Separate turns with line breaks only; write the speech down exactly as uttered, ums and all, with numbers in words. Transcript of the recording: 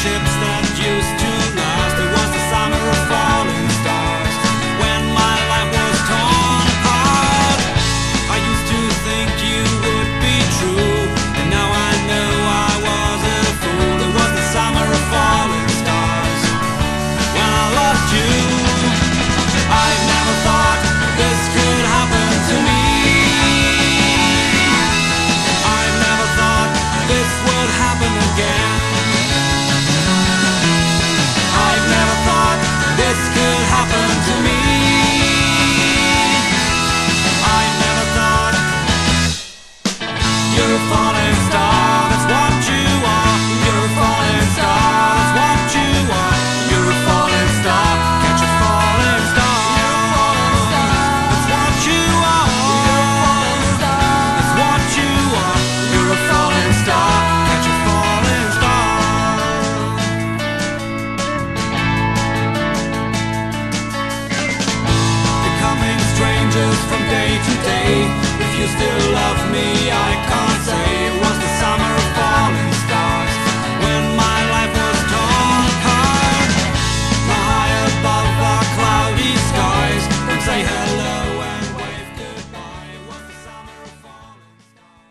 friendships that used to last. It was the summer of falling stars, when my life was torn apart. I used to think you would be true, and now I know I was a fool. It was the summer of falling stars, when I loved you. I've never thought this could happen to me. I've never thought this would happen again. I've never thought this could happen to me. I've never thought. You're a falling star, that's what you are. You're a falling star, that's what you are. You're a falling star, catch a falling star. That's what you are. That's what you are. You're a falling star, catch a falling star. Becoming strangers from day to day. If you still love me, I